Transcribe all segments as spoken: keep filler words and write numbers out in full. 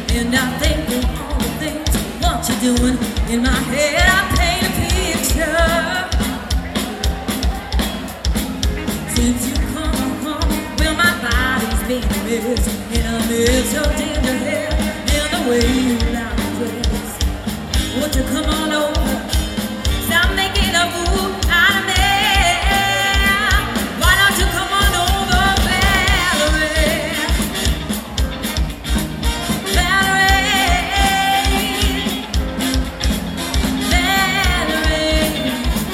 And I think of all the things what you're doing. In my head I paint a picture. Since you come home, well my body's been a mess. And I miss your ginger hair and the way you like to dress. Won't you come on over? Stop making a fool out of me. Why don't you come on over, Valerie? Valerie, Valerie,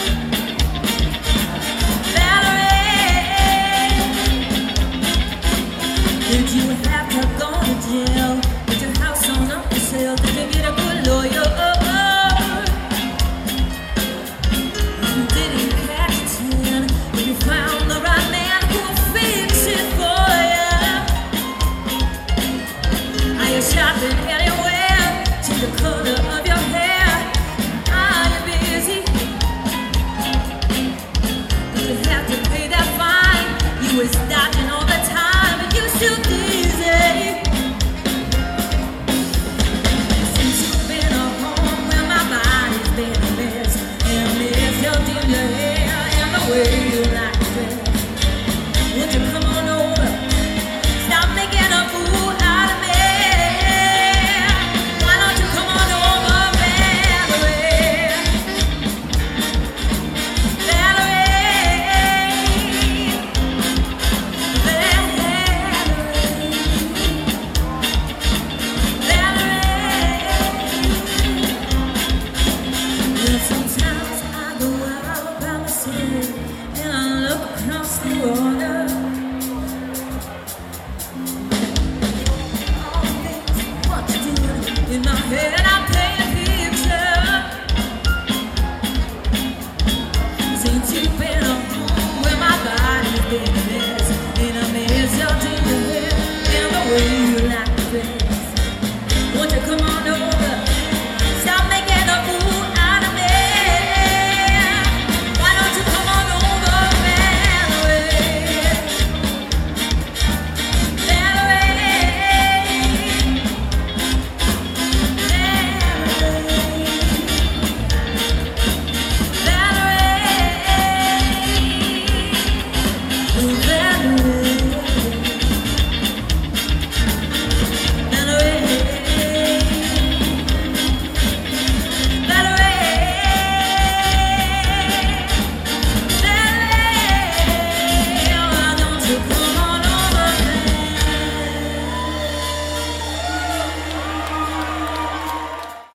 Valerie. Did you have to go to jail? With your house on up for sale? Did you get a good lawyer? Shopping anywhere to the color of your hair. Are you busy? Do you have to pay that fine? You was dodging all the time, but you still dizzy. Since you've been at home, well my body's been a mess. And I miss your ginger hair and the way you like to dress. Would you come on over? Stop making a fool out of me. Sometimes I go out by myself and I look across the water. All the things what you doing in my head.